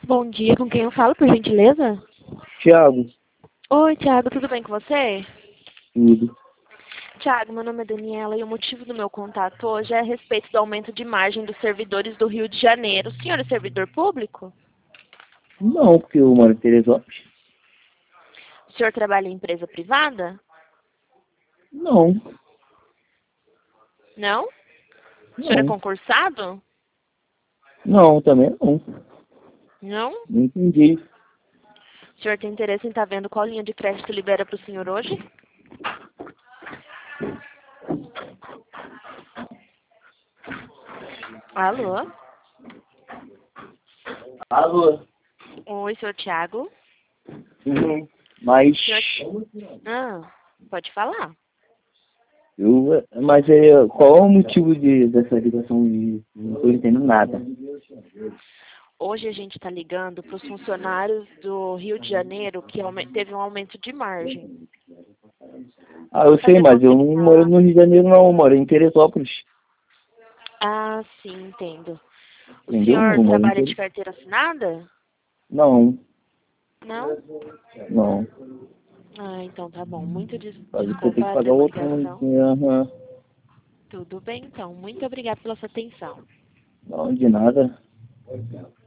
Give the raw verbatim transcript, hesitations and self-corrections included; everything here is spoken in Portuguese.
Bom dia, com quem eu falo, por gentileza? Thiago, Oi, Thiago, tudo bem com você? tudo. Thiago, meu nome é Daniela e o motivo do meu contato hoje é a respeito do aumento de margem dos servidores do Rio de Janeiro. O senhor é servidor público? Não, porque eu moro em Teresópolis. O senhor trabalha em empresa privada? Não, Não? O senhor é não, concursado? não, também não. Não? Não entendi. O senhor tem interesse em estar vendo qual linha de crédito libera para o senhor hoje? Alô? Alô? Oi, senhor Thiago? Uhum. Mas Senhor... Ah, pode falar. eu, mas é, qual é o motivo de, dessa ligação? De, não estou entendendo nada. Hoje a gente está ligando para os funcionários do Rio de Janeiro que aume- teve um aumento de margem. Ah, eu sei, Saber mas eu não moro confirmar. no Rio de Janeiro, não. Eu moro em Teresópolis. Ah, sim, entendo. O Entendeu? senhor Eu moro em trabalha de Teresópolis. carteira assinada? Não, Não? não. Ah, então tá bom. Muito des Aí você tem que desculpa a pagar outro. demoligação. Aham. Tudo bem, então. Muito obrigada pela sua atenção. Não, de nada.